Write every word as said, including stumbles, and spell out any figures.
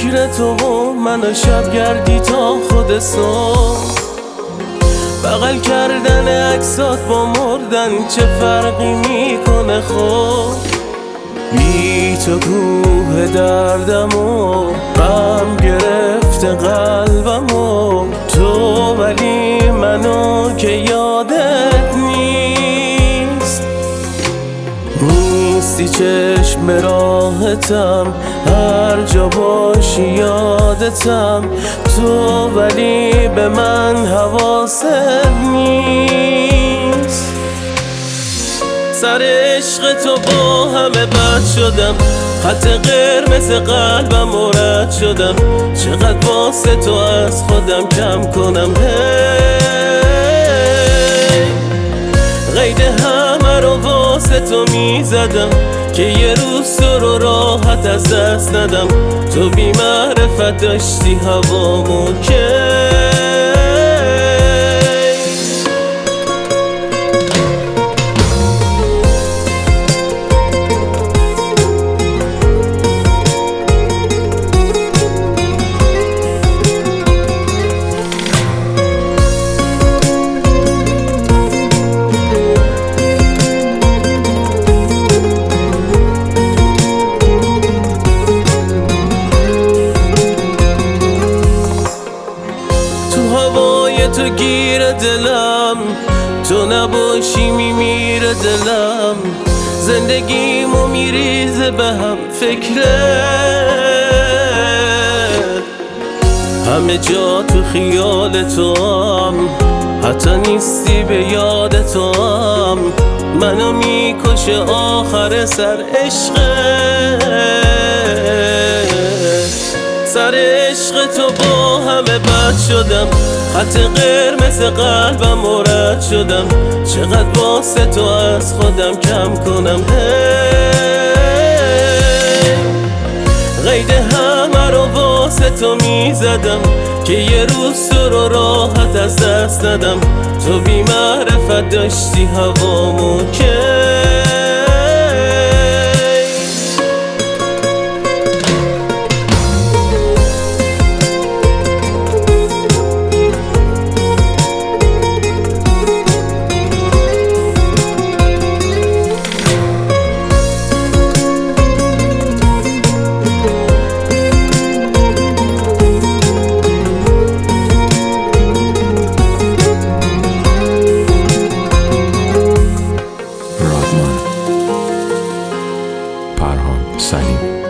فکر تو و من و شب گردی تا خود صبح. بغل کردن عکسات با مردن چه فرقی میکنه خب؟ بی تو کوه دردم و غم گرفته قلبم و تو ولی منو که یادت نیست. نیستی چشم به راحتم، هر جا باشی یادتم، تو ولی به من حواست نیست. سر عشق تو با همه بد شدم، خط قرمز قلبم رد شدم. چقدر واسه تو از خودم کم کنم، هی قید همه رو واسه تو میزدم که یه روز تو رو راحت از دست ندم. تو بی معرفت داشتی هوامو که تو گیر دلم، تو نباشی میمیره دلم. زندگیمو میریزه به هم فکرت، همه جا تو خیال تو هم، حتی نیستی به یاد تو هم. منو میکشه آخر سر عشقت. سر عشق تو با همه بد شدم، خط قرمز قلبم رد شدم. چقدر واسه تو از خودم کم کنم، هی قید همه رو واسه تو میزدم که یه روز تو رو راحت از دست ندم. تو بی معرفت داشتی هوامو که پرهام سلیم.